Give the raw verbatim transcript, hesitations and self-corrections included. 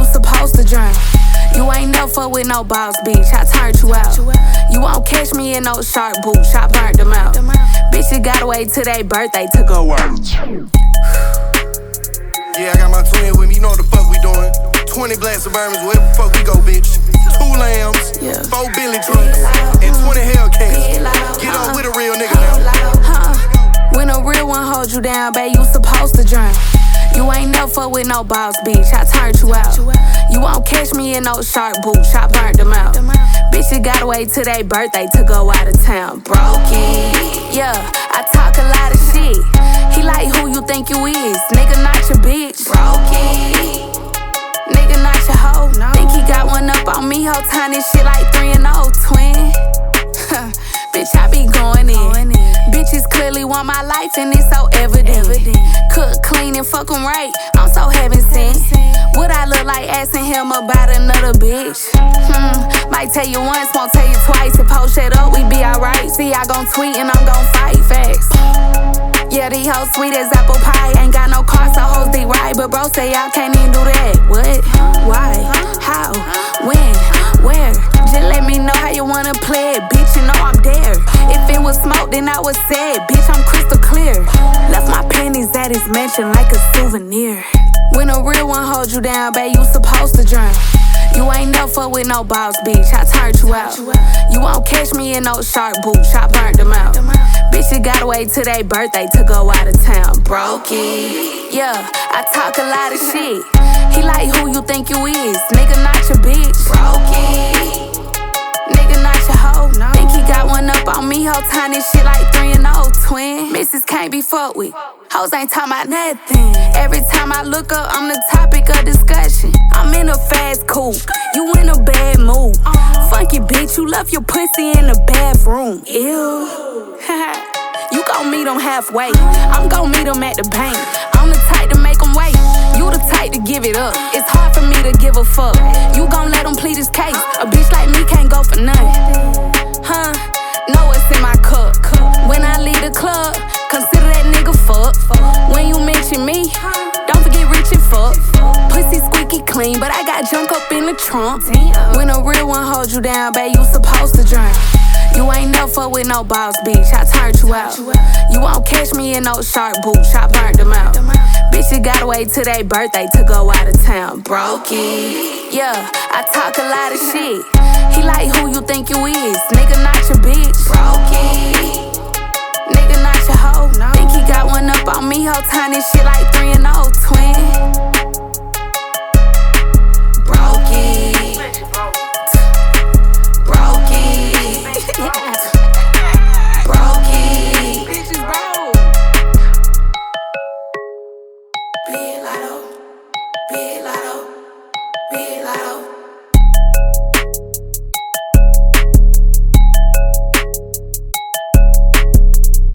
supposed to drink. You ain't never fuck with no boss, bitch, I turned you out. You won't catch me in no shark boots, I burnt them out. Bitches gotta wait till they birthday to go out. Yeah, I got my twin with me, you know what the fuck we doing. twenty black Suburbans, wherever the fuck we go, bitch. Two lambs, yeah. Four Billy trucks, and twenty Hellcats. Get on with a real nigga now. Huh. When a real one hold you down, babe, you supposed to drink. You ain't never fuck with no boss, bitch, I turned you out. You won't catch me in no shark boots, I burnt them out. Bitches gotta wait till they birthday to go out of town. Brokey, yeah, I talk a lot of shit. He like who you think you is, nigga, not your bitch. Brokey, nigga, not your hoe. Think he got one up on me, whole time this shit like three and oh, twin. Bitch, I be going in. Bitches clearly want my life and it's so evident. Cook, clean, and fuck 'em right, I'm so heaven sent. What I look like asking him about another bitch? Hmm, might tell you once, won't tell you twice. If hoes shut up, we be alright. See, I gon' tweet and I'm gon' fight facts. Yeah, these hoes sweet as apple pie. Ain't got no car, so hoes they ride. But bro say y'all can't even do that. What? Why? How? When? Where? Just let me know how you wanna play it, bitch, you know I'm there. If it was smoke, then I was sad, bitch, I'm crystal clear. Left my panties at his mansion like a souvenir. When a real one hold you down, babe, you supposed to drink. You ain't never fuck with no boss, bitch, I turned you out. You won't catch me in no shark boots, I burnt them out. Bitches gotta wait till they birthday to go out of town. Brokey, yeah, I talk a lot of shit. He like who you think you is, nigga, not your bitch. Brokey, nigga, not your hoe. Think he got one up on me, whole time this shit like three and oh, twin. Missus can't be fucked with, hoes ain't talking about nothing. Every time I look up, I'm the topic of discussion. I'm in a fast coupe, you in a bad mood. Funky bitch, you left your pussy in the bathroom. Ew. You gon' meet them halfway, I'm gon' meet them at the bank. I'm the type to make them wait, you the type to give it up. It's hard for me to give a fuck, you gon' let them plead his case. A bitch like me can't go for nothing. Huh, know what's in my cup. When I leave the club, consider that nigga fuck. When you mention me, don't forget rich and fuck. Pussy squeaky clean, but I got junk up in the trunk. When a real one hold you down, babe, you supposed to drink. You ain't never fuck with no boss, bitch, I turned you out. You won't catch me in no shark boots, I burnt them out. Bitches gotta wait till they birthday to go out of town. Brokey, yeah, I talk a lot of shit. He like who you think you is, nigga, not your bitch. Brokey, nigga, not your hoe. Think he got one up on me, whole time this shit like